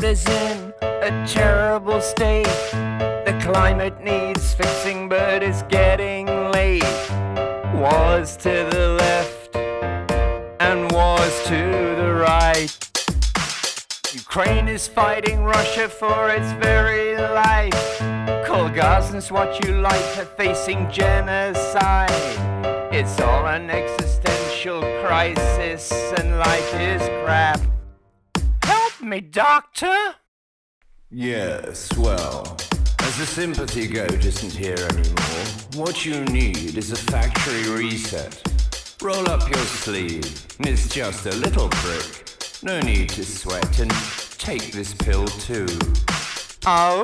weather's in a terrible state. The climate needs fixing, but it's getting late. Wars to the left and wars to the right. Ukraine is fighting Russia for its very life. Call Gazans what you like, they're facing genocide. It's all an existential crisis and life is crap. Help me, doctor! Yes, well, as the sympathy goat isn't here anymore, what you need is a factory reset. Roll up your sleeve, it's just a little prick. No need to sweat and take this pill too. Oh!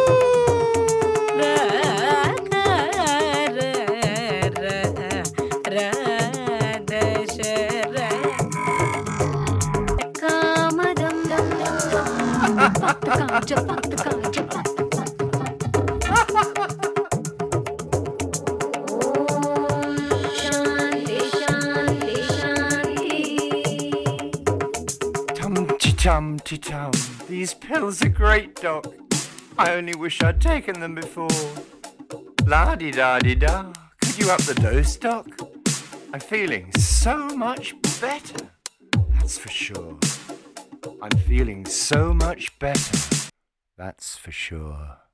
Tum-ti-tum. These pills are great, Doc. I only wish I'd taken them before. La-di-da-di-da. Could you up the dose, Doc? I'm feeling so much better. That's for sure. I'm feeling so much better. That's for sure.